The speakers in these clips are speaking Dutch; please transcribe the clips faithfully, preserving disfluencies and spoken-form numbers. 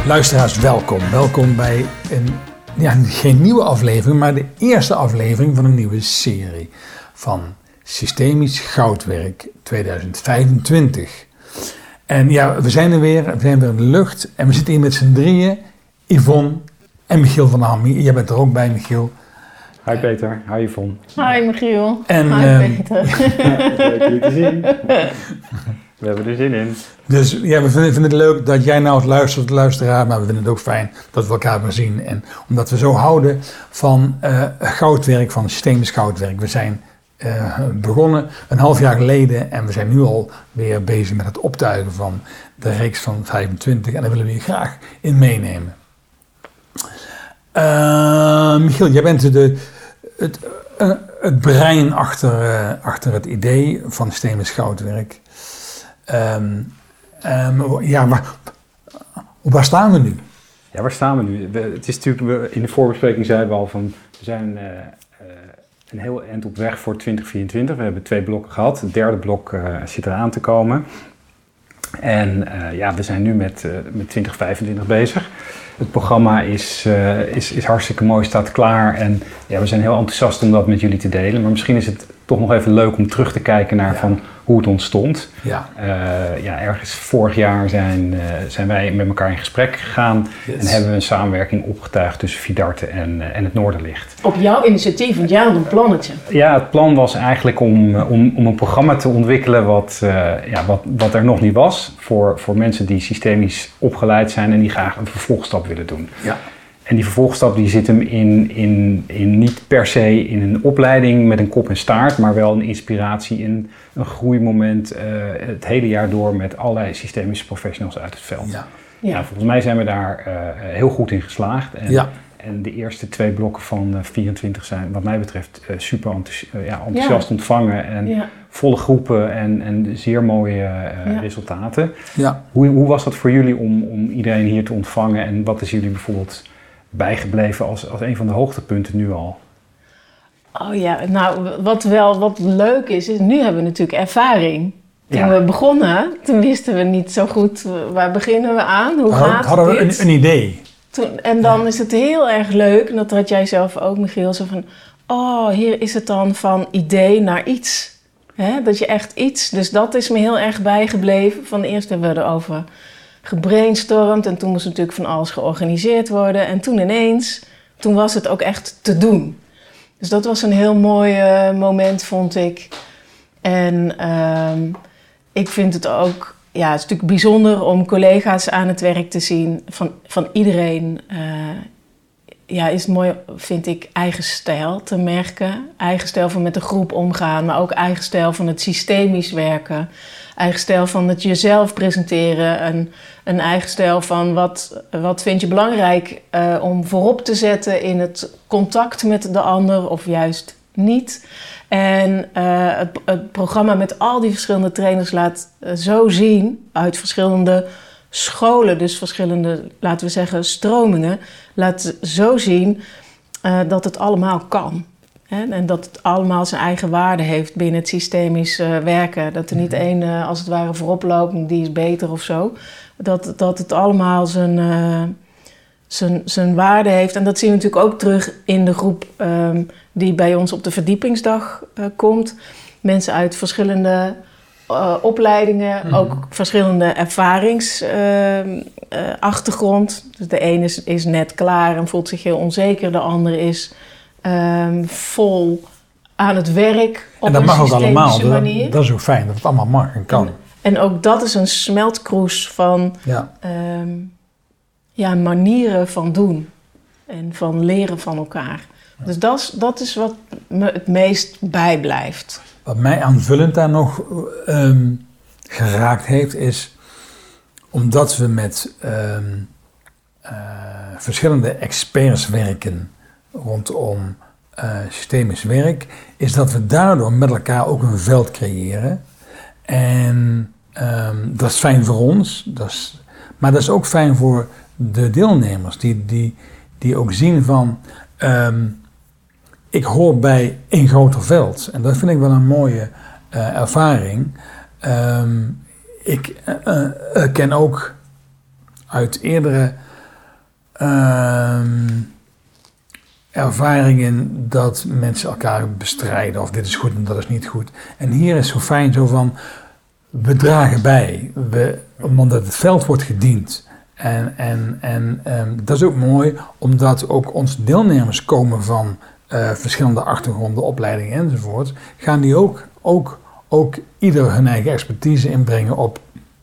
Luisteraars, welkom. Welkom bij een, ja, geen nieuwe aflevering, maar de eerste aflevering van een nieuwe serie van Systemisch Goudwerk tweeduizend vijfentwintig. En ja, we zijn er weer, we zijn weer in de lucht en we zitten hier met z'n drieën, Yvonne en Michiel van Ham. Jij bent er ook bij, Michiel. Hi Peter, hi Yvonne. Hi Michiel. En, hi um, Peter. Leuk jullie te zien. We hebben er zin in. Dus ja, we vinden, vinden het leuk dat jij nou het luistert, luisteraar, maar we vinden het ook fijn dat we elkaar weer zien. En omdat we zo houden van uh, goudwerk, van systemisch goudwerk. We zijn uh, begonnen een half jaar geleden en we zijn nu al weer bezig met het optuigen van de reeks van vijfentwintig. En daar willen we je graag in meenemen. Uh, Michiel, jij bent de, het, uh, het brein achter, uh, achter het idee van systemisch goudwerk. Um, um, ja, maar waar staan we nu? Ja, waar staan we nu? We, het is natuurlijk, we, in de voorbespreking zeiden we al van, we zijn uh, uh, een heel eind op weg voor twintig vierentwintig. We hebben twee blokken gehad. Het derde blok uh, zit eraan te komen. En uh, ja, we zijn nu met, uh, met twintig vijfentwintig bezig. Het programma is, uh, is, is hartstikke mooi, staat klaar. En ja, we zijn heel enthousiast om dat met jullie te delen. Maar misschien is het toch nog even leuk om terug te kijken naar ja. van hoe het ontstond. Ja. Uh, ja, ergens vorig jaar zijn, uh, zijn wij met elkaar in gesprek gegaan. Yes. En hebben we een samenwerking opgetuigd tussen Vidarte en, uh, en het Noorderlicht. Op jouw initiatief, want jij had een plannetje. Ja, het plan was eigenlijk om, om, om een programma te ontwikkelen wat, uh, ja, wat, wat er nog niet was. Voor, voor mensen die systemisch opgeleid zijn en die graag een vervolgstap willen doen. Ja. En die vervolgstap die zit hem in, in, in niet per se in een opleiding met een kop en staart, maar wel een inspiratie in een groeimoment uh, het hele jaar door met allerlei systemische professionals uit het veld. Ja. Ja. Nou, volgens mij zijn we daar uh, heel goed in geslaagd. En, ja. en de eerste twee blokken van uh, vierentwintig zijn wat mij betreft uh, super enthousi- uh, ja, enthousiast ja. ontvangen. En ja. volle groepen en, en zeer mooie uh, ja. resultaten. Ja. Hoe, hoe was dat voor jullie om, om iedereen hier te ontvangen en wat is jullie bijvoorbeeld bijgebleven als, als een van de hoogtepunten nu al? Oh ja, nou wat wel wat leuk is, is nu hebben we natuurlijk ervaring. Toen ja. we begonnen, toen wisten we niet zo goed waar beginnen we aan, hoe hadden, gaat hadden dit? we een, een idee. Toen, en dan ja. is het heel erg leuk, en dat had jij zelf ook Michiel, zo van, oh hier is het dan van idee naar iets. Hè? Dat je echt iets, dus dat is me heel erg bijgebleven. Van eerst hebben we erover gebrainstormd en toen moest natuurlijk van alles georganiseerd worden. En toen ineens, toen was het ook echt te doen. Dus dat was een heel mooi uh, moment, vond ik. En uh, ik vind het ook, ja, het is natuurlijk bijzonder om collega's aan het werk te zien van, van iedereen. Uh, ja, is het mooi, vind ik, eigen stijl te merken. Eigen stijl van met de groep omgaan, maar ook eigen stijl van het systemisch werken. Eigen stijl van het jezelf presenteren. En een eigen stijl van wat, wat vind je belangrijk uh, om voorop te zetten in het contact met de ander of juist niet. En uh, het, het programma met al die verschillende trainers laat uh, zo zien uit verschillende scholen, dus verschillende, laten we zeggen, stromingen, laat zo zien uh, dat het allemaal kan. Hè? En dat het allemaal zijn eigen waarde heeft binnen het systemisch uh, werken. Dat er niet één, uh, als het ware, voorop loopt, die is beter of zo. Dat, dat het allemaal zijn, uh, zijn, zijn waarde heeft. En dat zien we natuurlijk ook terug in de groep um, die bij ons op de verdiepingsdag uh, komt. Mensen uit verschillende uh, opleidingen, mm-hmm. ook verschillende ervaringsachtergrond. Uh, uh, dus de ene is, is net klaar en voelt zich heel onzeker. De andere is um, vol aan het werk op en dat een mag ook allemaal. manier. Dat, dat is ook fijn, dat het allemaal mag en kan. En, en ook dat is een smeltkroes van ja. Um, ja, manieren van doen. En van leren van elkaar. Ja. Dus dat is, dat is wat me het meest bijblijft. Wat mij aanvullend daar nog um, geraakt heeft, is omdat we met um, uh, verschillende experts werken rondom uh, systemisch werk, is dat we daardoor met elkaar ook een veld creëren. En um, dat is fijn voor ons, dat is, maar dat is ook fijn voor de deelnemers, die, die, die ook zien van, um, ik hoor bij een groter veld. En dat vind ik wel een mooie uh, ervaring. Um, ik uh, uh, ken ook uit eerdere uh, ervaring in dat mensen elkaar bestrijden of dit is goed en dat is niet goed. En hier is zo fijn zo van, we dragen bij, we, omdat het veld wordt gediend. En, en, en um, dat is ook mooi, omdat ook onze deelnemers komen van uh, verschillende achtergronden, opleidingen enzovoort, gaan die ook, ook, ook ieder hun eigen expertise inbrengen op,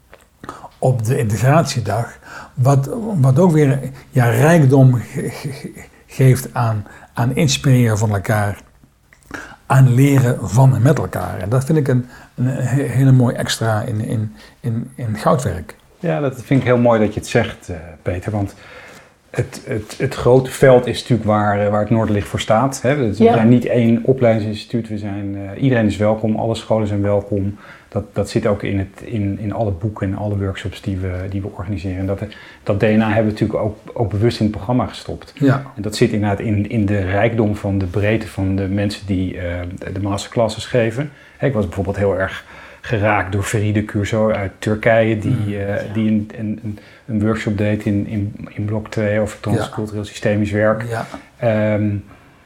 op de integratiedag, wat, wat ook weer ja, rijkdom ge, ge, geeft aan, aan inspireren van elkaar, aan leren van en met elkaar. En dat vind ik een, een hele mooi extra in, in, in, in goudwerk. Ja, dat vind ik heel mooi dat je het zegt, uh, Peter, want het, het, het grote veld is natuurlijk waar, uh, waar het Noorderlicht voor staat. Hè? We ja. zijn niet één opleidingsinstituut, we zijn, uh, iedereen is welkom, alle scholen zijn welkom. Dat, dat zit ook in, het, in, in alle boeken en alle workshops die we, die we organiseren. En dat, dat D N A hebben we natuurlijk ook, ook bewust in het programma gestopt. Ja. En dat zit inderdaad in, in de rijkdom van de breedte van de mensen die uh, de masterclasses geven. Hey, ik was bijvoorbeeld heel erg geraakt door Feride Curzo uit Turkije, die, uh, ja. die een, een, een workshop deed in, in, in blok twee over transcultureel ja. systemisch werk. Ja. Um,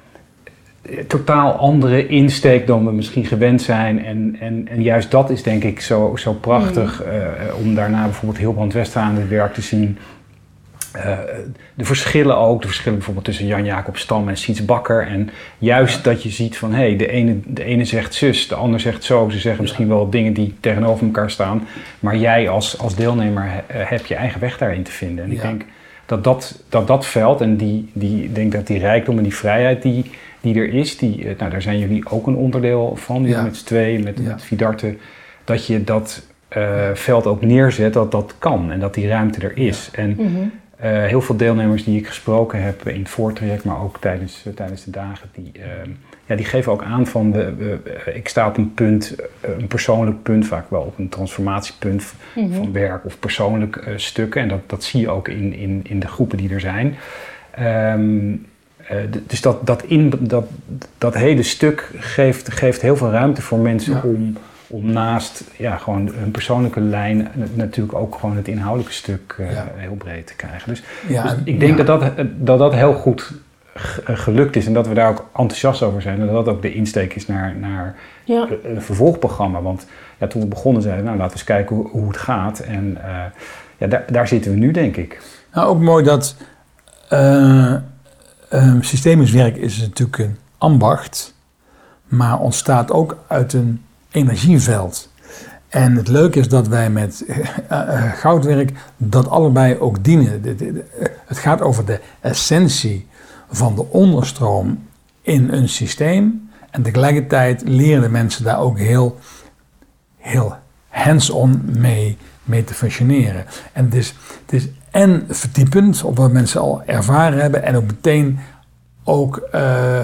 totaal andere insteek dan we misschien gewend zijn. En, en, en juist dat is denk ik zo, zo prachtig mm. uh, om daarna bijvoorbeeld Hilbrand Westra aan het werk te zien. Uh, de verschillen ook, de verschillen bijvoorbeeld tussen Jan-Jacob Stam en Siets Bakker. En juist ja. dat je ziet van, hé, hey, de, ene, de ene zegt zus, de ander zegt zo. Ze zeggen misschien wel dingen die tegenover elkaar staan. Maar jij als, als deelnemer he, heb je eigen weg daarin te vinden. En ja. ik denk dat dat, dat, dat veld en die, die, ik denk dat die rijkdom en die vrijheid die, die er is, die, nou, daar zijn jullie ook een onderdeel van, ja. met z'n tweeën, met, ja. met Vidarte, dat je dat uh, veld ook neerzet, dat dat kan en dat die ruimte er is. Ja. En mm-hmm. Uh, heel veel deelnemers die ik gesproken heb in het voortraject, maar ook tijdens, uh, tijdens de dagen, die, uh, ja, die geven ook aan van, de, uh, ik sta op een punt, uh, een persoonlijk punt, vaak wel op een transformatiepunt mm-hmm. van werk of persoonlijk uh, stukken. En dat, dat zie je ook in, in, in de groepen die er zijn. Um, uh, d- dus dat, dat, in, dat, dat hele stuk geeft, geeft heel veel ruimte voor mensen ja. om... om naast ja, gewoon hun persoonlijke lijn natuurlijk ook gewoon het inhoudelijke stuk uh, ja. heel breed te krijgen. Dus, ja, dus ik denk ja. dat, dat, dat dat heel goed g- gelukt is en dat we daar ook enthousiast over zijn. En dat dat ook de insteek is naar, naar ja. een vervolgprogramma. Want ja, toen we begonnen zeiden we, nou laten we eens kijken hoe, hoe het gaat. En uh, ja, daar, daar zitten we nu, denk ik. Nou, ook mooi dat uh, um, systemisch werk is natuurlijk een ambacht, maar ontstaat ook uit een energieveld. En het leuke is dat wij met uh, uh, goudwerk dat allebei ook dienen. De, de, de, het gaat over de essentie van de onderstroom in een systeem. En tegelijkertijd leren de mensen daar ook heel, heel hands-on mee, mee te functioneren. En het is, het is en verdiepend op wat mensen al ervaren hebben en ook meteen ook uh,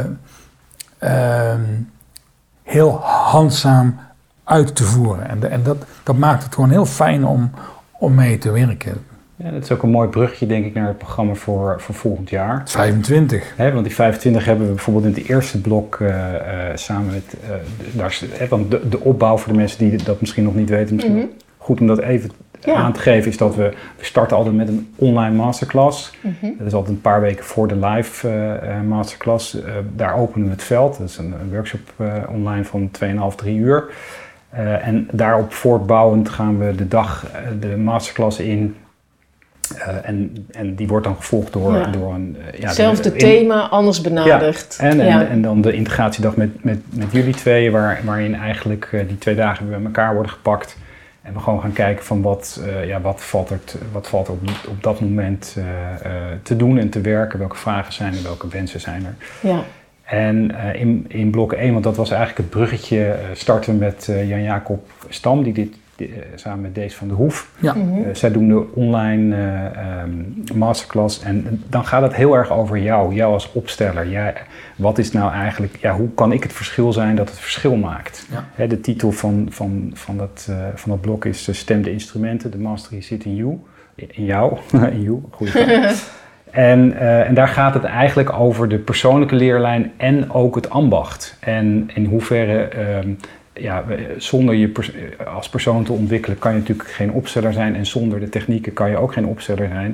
uh, heel handzaam uit te voeren. En, de, en dat, dat maakt het gewoon heel fijn om, om mee te werken. Ja, dat is ook een mooi brugje, denk ik, naar het programma voor, voor volgend jaar. vijfentwintig. He, want die vijfentwintig hebben we bijvoorbeeld in het eerste blok uh, uh, samen met... Uh, daar, he, want de, de opbouw voor de mensen die dat misschien nog niet weten, misschien mm-hmm. goed om dat even ja. aan te geven, is dat we, we starten altijd met een online masterclass. Mm-hmm. Dat is altijd een paar weken voor de live uh, masterclass. Uh, daar openen we het veld. Dat is een, een workshop uh, online van twee en een half, drie uur. Uh, en daarop voortbouwend gaan we de dag uh, de masterclass in. Uh, en, en die wordt dan gevolgd door, ja. door een... Uh, ja, Hetzelfde thema, anders benaderd. Ja, en, en, ja. en dan de integratiedag met, met, met jullie tweeën, waar, waarin eigenlijk uh, die twee dagen bij elkaar worden gepakt. En we gewoon gaan kijken van wat, uh, ja, wat valt er, t, wat valt er op, op dat moment uh, uh, te doen en te werken. Welke vragen zijn er, welke wensen zijn er. Ja. En uh, in, in blok één, want dat was eigenlijk het bruggetje, uh, starten we met uh, Jan-Jacob Stam, die dit uh, samen met Dees van der Hoef. Ja. Mm-hmm. Uh, zij doen de online uh, um, masterclass en dan gaat het heel erg over jou, jou als opsteller. Jij, wat is nou eigenlijk, ja, hoe kan ik het verschil zijn dat het verschil maakt? Ja. He, de titel van, van, van, dat, uh, van dat blok is uh, Stem de instrumenten, de mastery zit in you, in jou, in you, goede vraag. En, uh, en daar gaat het eigenlijk over de persoonlijke leerlijn en ook het ambacht. En in hoeverre, uh, ja, zonder je pers- als persoon te ontwikkelen kan je natuurlijk geen opsteller zijn. En zonder de technieken kan je ook geen opsteller zijn.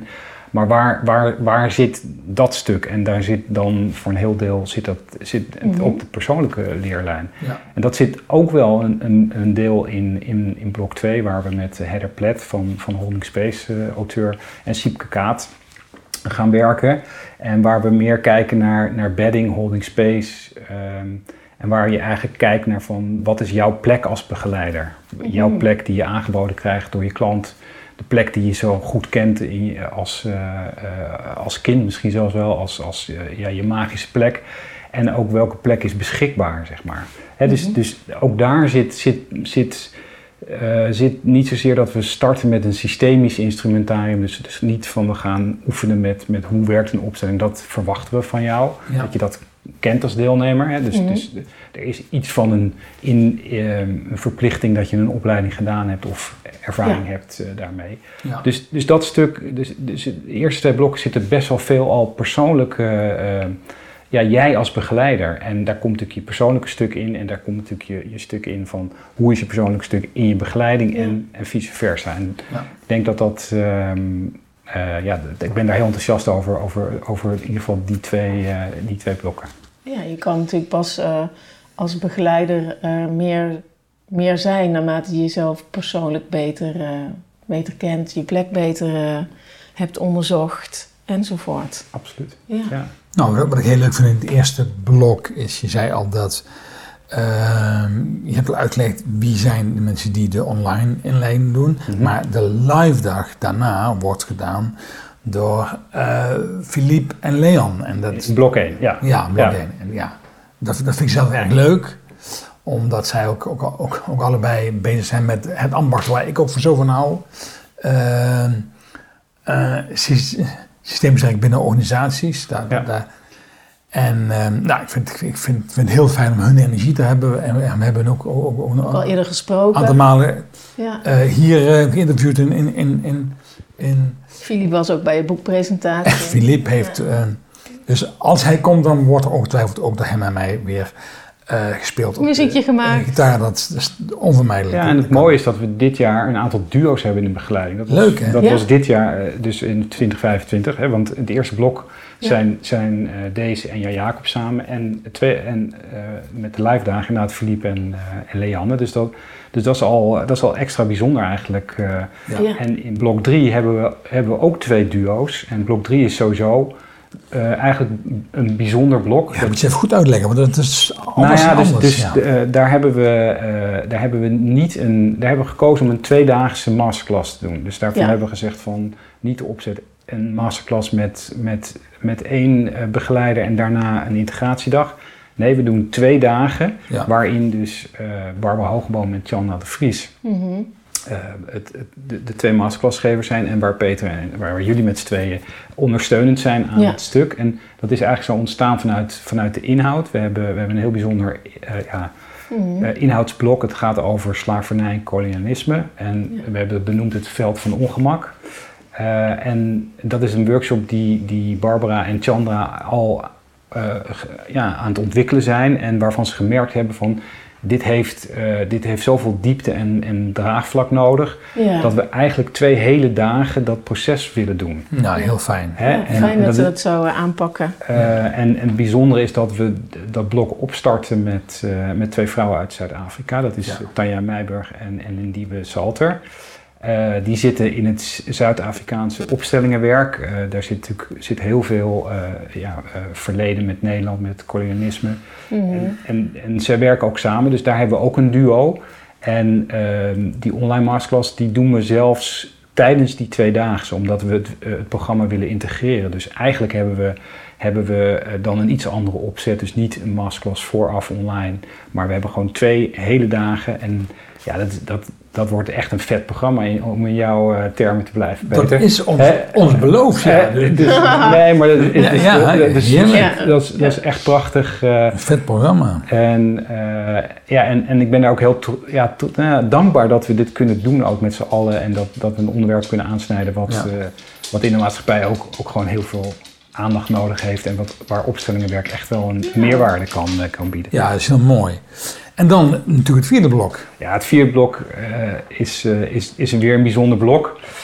Maar waar, waar, waar zit dat stuk? En daar zit dan voor een heel deel zit dat, zit mm-hmm. op de persoonlijke leerlijn. Ja. En dat zit ook wel een, een, een deel in, in, in blok twee, waar we met Heather Platt van, van Holding Space, uh, auteur, en Siepke Kaat gaan werken. En waar we meer kijken naar, naar bedding, holding space. Um, en waar je eigenlijk kijkt naar van wat is jouw plek als begeleider? Mm-hmm. Jouw plek die je aangeboden krijgt door je klant. De plek die je zo goed kent in je, als, uh, uh, als kind misschien zelfs wel, als, als uh, ja, je magische plek. En ook welke plek is beschikbaar, zeg maar. Hè, dus, mm-hmm. dus ook daar zit, zit, zit, uh, zit niet zozeer dat we starten met een systemisch instrumentarium. Dus, dus niet van we gaan oefenen met, met hoe werkt een opstelling. Dat verwachten we van jou, ja. dat je dat kent als deelnemer. Hè? Dus, mm-hmm. dus er is iets van een, in, uh, een verplichting dat je een opleiding gedaan hebt of ervaring ja. hebt uh, daarmee. Ja. Dus, dus dat stuk, dus, dus de eerste twee blokken zitten best wel veel al persoonlijk, uh, uh, ja, jij als begeleider. En daar komt natuurlijk je persoonlijke stuk in en daar komt natuurlijk je, je stuk in van hoe is je persoonlijke stuk in je begeleiding ja. en, en vice versa. En ja. ik denk dat dat... Um, Uh, ja, ik ben daar heel enthousiast over, over, over in ieder geval die twee, uh, die twee blokken. Ja, je kan natuurlijk pas uh, als begeleider uh, meer, meer zijn naarmate je jezelf persoonlijk beter, uh, beter kent, je plek beter uh, hebt onderzocht enzovoort. Absoluut. Ja. Ja. Nou, wat ik heel leuk vind in het eerste blok is, je zei al dat Uh, je hebt al uitgelegd wie zijn de mensen die de online inleiding doen, mm-hmm. maar de live dag daarna wordt gedaan door uh, Philippe en Leon. En dat is blok één, ja. Ja, blok één. En ja, dat, dat vind ik zelf erg leuk, omdat zij ook, ook, ook, ook allebei bezig zijn met het ambacht waar ik ook voor zo van hou. Uh, uh, systeemwerk binnen organisaties, daar, ja. daar En um, nou, ik, vind, ik, vind, ik vind het heel fijn om hun energie te hebben. En we hebben ook, ook, ook, ook al eerder gesproken. Een aantal malen ja. uh, hier uh, geïnterviewd in, in, in, in, in... Philippe was ook bij je boekpresentatie. Philippe heeft... Ja. Uh, dus als hij komt, dan wordt er ongetwijfeld ook door hem en mij weer uh, gespeeld. Muziekje op, uh, gemaakt. Gitaar, dat, dat is onvermijdelijk. Ja, en het mooie is dat we dit jaar een aantal duo's hebben in de begeleiding. Dat was, Leuk, hè? Dat ja. was dit jaar, dus in twintig vijfentwintig. Hè, want het eerste blok zijn, ja. zijn uh, Daisy en Jan Jacob samen. En, twee, en uh, met de live dagen inderdaad Philippe en, uh, en Leanne. Dus, dat, dus dat, is al, dat is al extra bijzonder eigenlijk. Uh, ja. Ja. En in blok drie hebben we, hebben we ook twee duo's. En blok drie is sowieso... Uh, eigenlijk een bijzonder blok. Ja, moet je even goed uitleggen, want dat is alles nou ja, dus, anders. Dus ja. uh, daar, hebben we, uh, daar hebben we niet een, daar hebben we gekozen om een tweedaagse masterclass te doen. Dus daarvoor ja. hebben we gezegd van niet opzetten een masterclass met, met, met één uh, begeleider en daarna een integratiedag. Nee, we doen twee dagen, ja. waarin dus uh, Barbara Hogeboom en Chandra de Vries mm-hmm. Uh, het, het, de, de twee masterclassgevers zijn en waar Peter en waar jullie met z'n tweeën ondersteunend zijn aan ja. het stuk. En dat is eigenlijk zo ontstaan vanuit, vanuit de inhoud. We hebben, we hebben een heel bijzonder uh, ja, mm-hmm. uh, inhoudsblok. Het gaat over slavernij en kolonialisme. En ja. we hebben benoemd het veld van ongemak. Uh, en dat is een workshop die, die Barbara en Chandra al uh, ja, aan het ontwikkelen zijn. En waarvan ze gemerkt hebben van... Dit heeft, uh, dit heeft zoveel diepte en, en draagvlak nodig, ja. dat we eigenlijk twee hele dagen dat proces willen doen. Nou, heel fijn. Hè? Ja, en, fijn dat we dat zo uh, aanpakken. Uh, en, en het bijzondere is dat we dat blok opstarten met, uh, met twee vrouwen uit Zuid-Afrika. Dat is ja. Tanja Meijburg en, en Lindiebe Salter. Uh, die zitten in het Zuid-Afrikaanse opstellingenwerk. Uh, daar zit natuurlijk zit heel veel uh, ja, uh, verleden met Nederland, met kolonialisme. Mm-hmm. En, en, en zij werken ook samen, dus daar hebben we ook een duo. En uh, die online masterclass die doen we zelfs tijdens die tweedaagse, omdat we het, uh, het programma willen integreren. Dus eigenlijk hebben we, hebben we uh, dan een iets andere opzet. Dus niet een masterclass vooraf online, maar we hebben gewoon twee hele dagen. En ja, dat, dat, dat wordt echt een vet programma in, om in jouw uh, termen te blijven. Dat Peter. is ons, eh, ons beloofd, ja. Eh, dus, nee, maar dat, ja, is, ja, ja, dus, ja. dat, is, dat is echt prachtig. Uh, een vet programma. En, uh, ja, en, en ik ben daar ook heel to, ja, to, nou, dankbaar dat we dit kunnen doen, ook met z'n allen. En dat, dat we een onderwerp kunnen aansnijden wat, ja. uh, wat in de maatschappij ook, ook gewoon heel veel aandacht nodig heeft. En wat, waar opstellingenwerk echt wel een meerwaarde kan, uh, kan bieden. Ja, dat is heel mooi. En dan natuurlijk het vierde blok. Ja, het vierde blok uh, is, uh, is, is weer een bijzonder blok.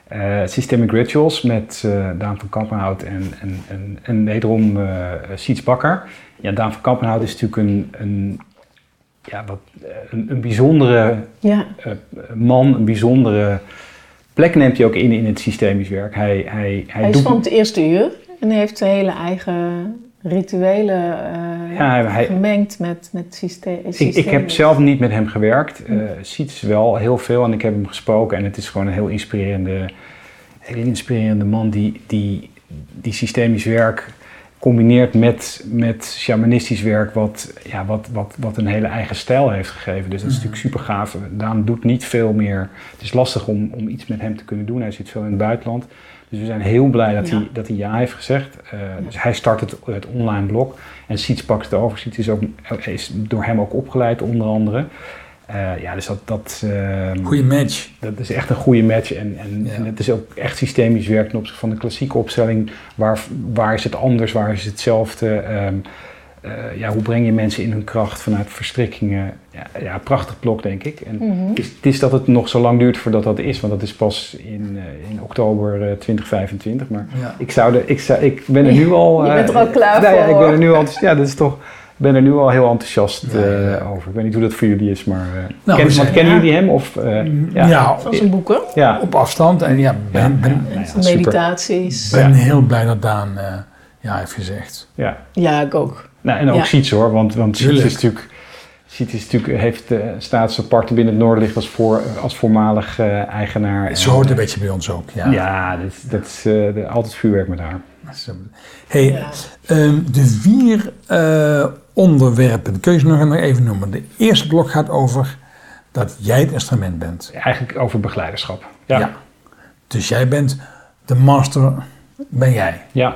Uh, Systemic Rituals met uh, Daan van Kampenhout en, en, en, en wederom uh, Siets Bakker. Ja, Daan van Kampenhout is natuurlijk een, een, ja, wat, een, een bijzondere ja. uh, man, een bijzondere plek neemt hij ook in in het systemisch werk. Hij, hij, hij, hij doet... is van het eerste uur en heeft zijn hele eigen rituelen uh, ja, hij, gemengd met, met systeem. Ik, ik heb zelf niet met hem gewerkt. Uh, Siets wel heel veel en ik heb hem gesproken en het is gewoon een heel inspirerende, heel inspirerende man die, die, die systemisch werk combineert met, met shamanistisch werk wat, ja, wat, wat, wat een hele eigen stijl heeft gegeven. Dus dat is mm-hmm. natuurlijk super gaaf. Daan doet niet veel meer. Het is lastig om, om iets met hem te kunnen doen. Hij zit veel in het buitenland. Dus we zijn heel blij dat, ja. hij, dat hij ja heeft gezegd. Uh, ja. Dus hij start het, het online blog en Siets pakt het over. Siets is, ook, is door hem ook opgeleid onder andere. Uh, ja, dus dat... dat uh, goeie match. Dat is echt een goede match. En, en, ja. en het is ook echt systemisch werk ten opzichte van de klassieke opstelling. Waar, waar is het anders? Waar is hetzelfde? Um, uh, ja, hoe breng je mensen in hun kracht vanuit verstrikkingen? Ja, ja prachtig blok, denk ik. En mm-hmm. het, is, het is dat het nog zo lang duurt voordat dat is. Want dat is pas in, uh, in oktober uh, twintig vijfentwintig. Maar ja. ik, zou de, ik, zou, ik ben er nu al... Uh, je bent er al klaar nou, voor. Ja, ik ben er nu al... Ja, dat is toch... Ik ben er nu al heel enthousiast uh, ja, ja. over. Ik weet niet hoe dat voor jullie is, maar... Uh, nou, ken, want, kennen ja. jullie hem? Of, uh, ja, ja, van zijn boeken. Ja. Op afstand. En ja, ben, ja, ben, ja, ja, meditaties. Ik ben ja. heel blij dat Daan uh, ja heeft gezegd. Ja, ja ik ook. Nou, en ook ja. Siets hoor, want, want Siets is natuurlijk... Siets is natuurlijk, heeft uh, staats apart binnen het Noorderlicht als, voor, als voormalig uh, eigenaar. Zo hoort een beetje bij ons ook. Ja, ja dat, dat is uh, de, altijd vuurwerk met haar. Hey, ja. um, de vier uh, onderwerpen, kun je ze nog even noemen. De eerste blok gaat over dat jij het instrument bent. Eigenlijk over begeleiderschap. Ja. ja. Dus jij bent de master, ben jij. Ja.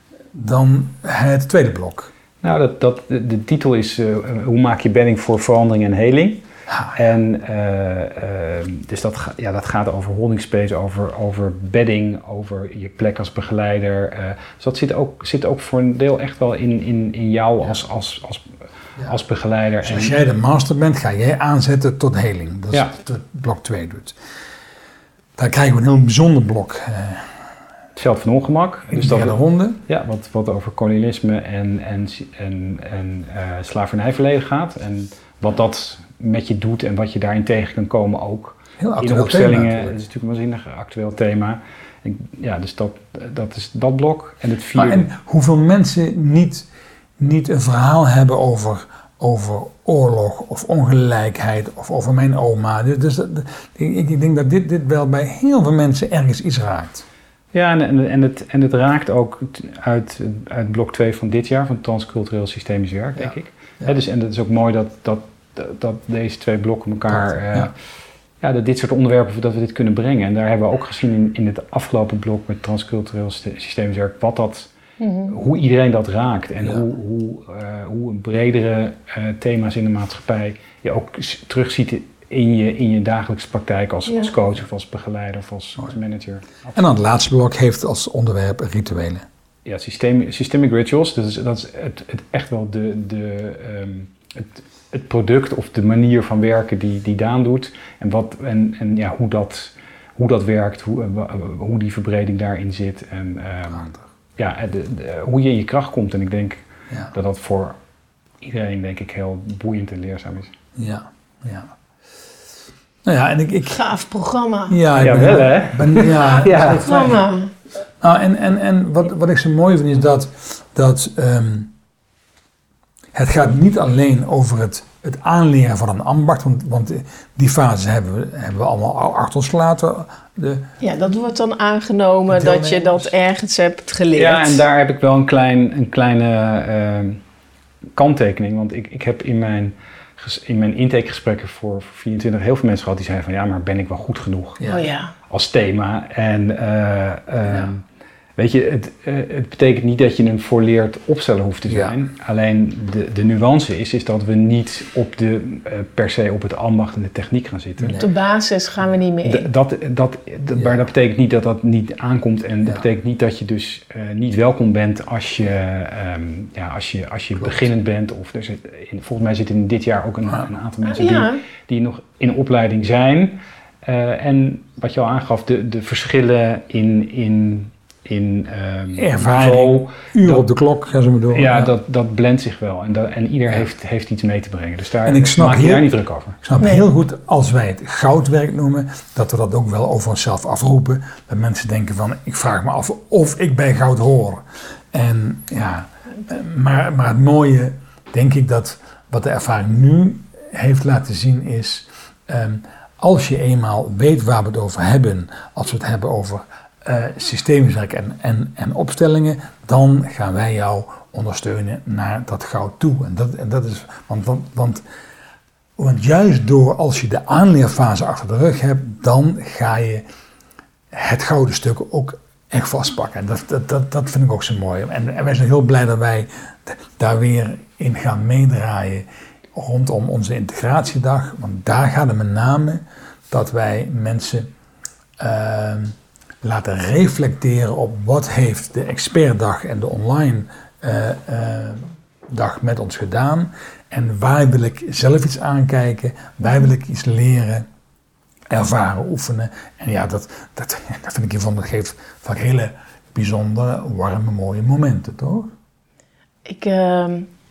Dan het tweede blok. Nou, dat, dat, de, de titel is uh, hoe maak je bedding voor verandering en heling. Ah, ja. En uh, uh, dus dat, ga, ja, dat gaat over holding space, over, over bedding, over je plek als begeleider. Uh, dus dat zit ook, zit ook voor een deel echt wel in, in, in jou ja. als, als, als, ja. als begeleider. Dus als en, jij de master bent, ga jij aanzetten tot heling. Dat is ja. wat blok twee doet. Daar krijgen we een heel bijzonder blok. Uh, het veld van ongemak. In dus de derde ronde. Ja, wat, wat over kolonialisme en, en, en, en uh, slavernijverleden gaat. En wat dat met je doet en wat je daarin tegen kan komen ook. Heel actueel in de opstellingen. Thema, het is natuurlijk een waanzinnig actueel thema. En, ja, dus dat, dat is dat blok. En het vierde... Maar en hoeveel mensen niet, niet een verhaal hebben over, over oorlog of ongelijkheid of over mijn oma. Dus dat, ik, ik denk dat dit, dit wel bij heel veel mensen ergens iets raakt. Ja, en, en, en, het, en het raakt ook uit, uit blok twee van dit jaar, van transcultureel systemisch werk, denk ja. ik. Ja. He, dus, en het is ook mooi dat, dat, dat deze twee blokken elkaar... Dat, uh, ja. ja, dat dit soort onderwerpen, dat we dit kunnen brengen. En daar hebben we ook gezien in, in het afgelopen blok met transcultureel systemisch werk, wat dat, mm-hmm. hoe iedereen dat raakt. En ja. hoe, hoe, uh, hoe een bredere uh, thema's in de maatschappij je ook terugziet in je, in je dagelijkse praktijk als, ja. als coach of als begeleider of als, als manager. En dan het laatste blok heeft als onderwerp rituelen. Ja, system, systemic rituals, dat is, dat is het, het echt wel de, de, um, het, het product of de manier van werken die, die Daan doet. En, wat, en, en ja, hoe, dat, hoe dat werkt, hoe, uh, hoe die verbreding daarin zit. En um, ja, de, de, hoe je in je kracht komt. En ik denk ja. dat dat voor iedereen denk ik heel boeiend en leerzaam is. Ja, ja. Nou ja, en ik, ik... Gaaf programma. Ja, ja ben, wel hè? Ben, ja, ja. Programma. Nou, en, en, en wat, wat ik zo mooi vind is dat, dat um, het gaat niet alleen over het, het aanleren van een ambacht, want, want die fase hebben we, hebben we allemaal achter ons gelaten. De, ja, dat wordt dan aangenomen dat je dat ergens hebt geleerd. Ja, en daar heb ik wel een, klein, een kleine uh, kanttekening, want ik, ik heb in mijn... in mijn intakegesprekken voor vierentwintig heel veel mensen gehad die zeiden van ja, maar ben ik wel goed genoeg ja. Oh, ja. als thema. En uh, uh, ja. weet je, het, uh, het betekent niet dat je een volleerd opsteller hoeft te zijn. Ja. Alleen de, de nuance is, is dat we niet op de, uh, per se op het ambacht en de techniek gaan zitten. Op de basis gaan we niet mee. D- dat, dat, dat, ja. Maar dat betekent niet dat dat niet aankomt en dat ja. betekent niet dat je dus uh, niet welkom bent als je, um, ja, als je, als je beginnend bent. Of er zit, in, volgens mij zitten in dit jaar ook een, een aantal mensen ja. die, die nog in opleiding zijn. Uh, en wat je al aangaf, de, de verschillen in, in, in um, ervaring, uren op de klok, gaan ze maar door. Ja, ja. Dat, dat blendt zich wel. En, dat, en ieder ja. heeft, heeft iets mee te brengen. Dus daar en ik snap maak je heel, daar niet druk over. Ik snap nee. heel goed, als wij het goudwerk noemen, dat we dat ook wel over onszelf afroepen. Dat mensen denken van, ik vraag me af of ik bij goud hoor. En ja, maar, maar het mooie, denk ik, dat wat de ervaring nu heeft laten zien is, um, als je eenmaal weet waar we het over hebben, als we het hebben over uh, systemisch werk en, en, en opstellingen, dan gaan wij jou ondersteunen naar dat goud toe. En dat, en dat is, want, want, want, want juist door als je de aanleerfase achter de rug hebt, dan ga je het gouden stuk ook echt vastpakken. En dat, dat, dat, dat vind ik ook zo mooi. En, en wij zijn heel blij dat wij d- daar weer in gaan meedraaien rondom onze integratiedag. Want daar gaat het met name dat wij mensen uh, laten reflecteren op wat heeft de expertdag en de online uh, uh, dag met ons gedaan. En waar wil ik zelf iets aankijken, waar wil ik iets leren, ervaren, oefenen. En ja, dat, dat, dat vind ik hiervan, dat geeft vaak hele bijzondere, warme, mooie momenten, toch? Ik, uh,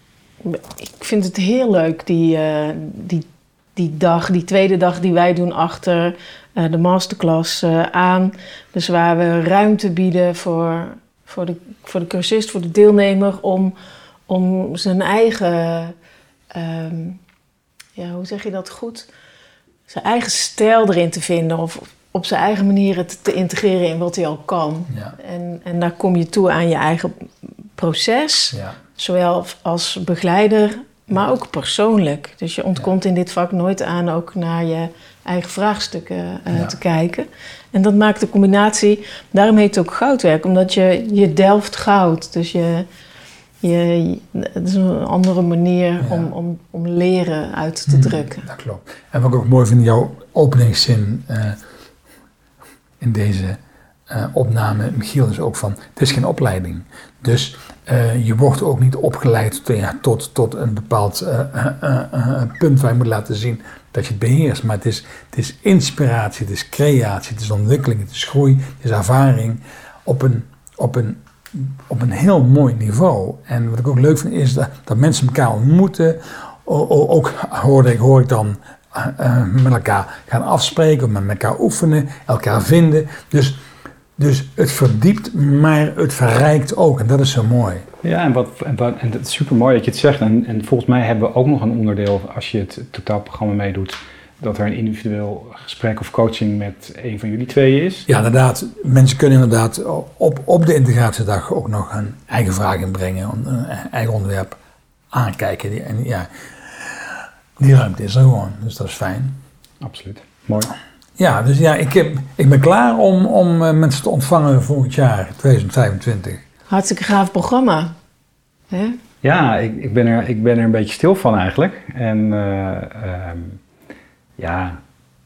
ik vind het heel leuk, die, uh, die, die dag, die tweede dag die wij doen achter uh, de masterclass uh, aan. Dus waar we ruimte bieden voor, voor, de, voor de cursist, voor de deelnemer, om, om zijn eigen, um, ja, hoe zeg je dat goed? Zijn eigen stijl erin te vinden of op zijn eigen manier het te integreren in wat hij al kan. Ja. En, en daar kom je toe aan je eigen proces, ja. Zowel als begeleider, maar ook persoonlijk. Dus je ontkomt ja. in dit vak nooit aan ook naar je eigen vraagstukken uh, ja. te kijken. En dat maakt de combinatie, daarom heet het ook goudwerk, omdat je, je delft goud. Dus je... Je, het is een andere manier ja. om, om, om leren uit te drukken. Mm, dat klopt. En wat ik ook mooi vind, jouw openingszin uh, in deze uh, opname, Michiel, is ook van, het is geen opleiding. Dus uh, je wordt ook niet opgeleid tot, ja, tot, tot een bepaald uh, uh, uh, uh, punt waar je moet laten zien dat je het beheerst. Maar het is, het is inspiratie, het is creatie, het is ontwikkeling, het is groei, het is ervaring op een, op een op een heel mooi niveau. En wat ik ook leuk vind is dat, dat mensen elkaar ontmoeten. O, o, ook hoor ik, hoor ik dan uh, uh, met elkaar gaan afspreken, met elkaar oefenen, elkaar vinden. Dus, dus het verdiept, maar het verrijkt ook. En dat is zo mooi. Ja, en, wat, en, wat, en het is super mooi dat je het zegt. En, en volgens mij hebben we ook nog een onderdeel, als je het totaalprogramma meedoet, dat er een individueel gesprek of coaching met een van jullie tweeën is. Ja, inderdaad. Mensen kunnen inderdaad op, op de integratiedag ook nog een eigen vraag inbrengen, een eigen onderwerp aankijken. En ja, die ruimte is er gewoon, dus dat is fijn. Absoluut. Mooi. Ja, dus ja, ik, heb, ik ben klaar om, om mensen te ontvangen volgend jaar, tweeduizend vijfentwintig. Hartstikke gaaf programma. Hè? Ja, ik, ik, ben er, ik ben er een beetje stil van eigenlijk. En uh, um, ja,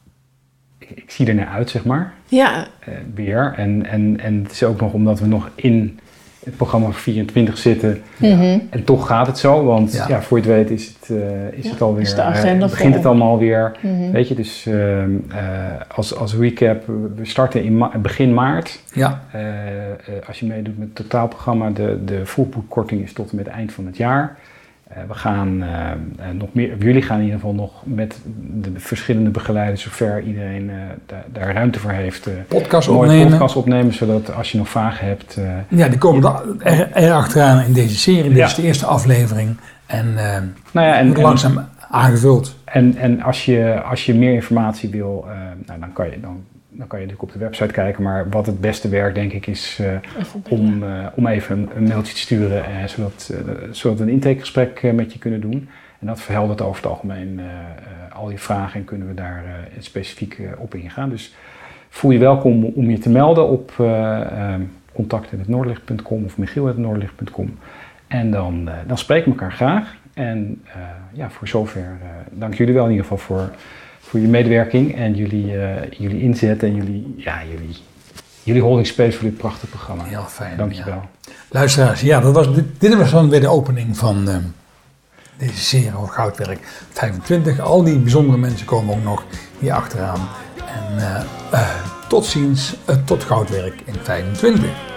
ik, ik zie er naar uit, zeg maar. Ja. Uh, weer. En, en, en het is ook nog omdat we nog in het programma vierentwintig zitten. Mm-hmm. En toch gaat het zo, want ja. Ja, voor je het weet is het, uh, is ja, het alweer. Is de agenda uh, begint het allemaal weer. Mm-hmm. Weet je, dus uh, uh, als, als recap, we starten in ma- begin maart. Ja. Uh, uh, als je meedoet met het totaalprogramma, de, de voorproefkorting is tot en met het eind van het jaar. Uh, we gaan uh, uh, nog meer, jullie gaan in ieder geval nog met de verschillende begeleiders, zover iedereen uh, da- daar ruimte voor heeft, uh, podcast een mooie opnemen. podcast opnemen, zodat als je nog vragen hebt. Uh, ja, die komen ja. er, er achteraan in deze serie. Dit ja. is de eerste aflevering en, uh, nou ja, en wordt langzaam en, aangevuld. En, en als, je, als je meer informatie wil, uh, nou, dan kan je dan. Dan kan je natuurlijk op de website kijken, maar wat het beste werkt, denk ik, is uh, om, uh, om even een, een mailtje te sturen, uh, zodat, uh, zodat we een intakegesprek uh, met je kunnen doen. En dat verheldert over het algemeen uh, uh, al je vragen en kunnen we daar uh, specifiek uh, op ingaan. Dus voel je welkom om je te melden op uh, uh, contact at noorderlicht punt com of michiel at noorderlicht punt com. En dan, uh, dan spreken we elkaar graag. En uh, ja, voor zover uh, dank jullie wel in ieder geval voor... voor je medewerking en jullie, uh, jullie inzet en jullie, ja, jullie, jullie holding space voor dit prachtige programma. Heel fijn. Dankjewel. Ja. Luisteraars, ja, dat was, dit, dit was dan weer de opening van uh, deze serie over goudwerk vijfentwintig. Al die bijzondere mensen komen ook nog hier achteraan. En uh, uh, tot ziens, uh, tot goudwerk in vijfentwintig.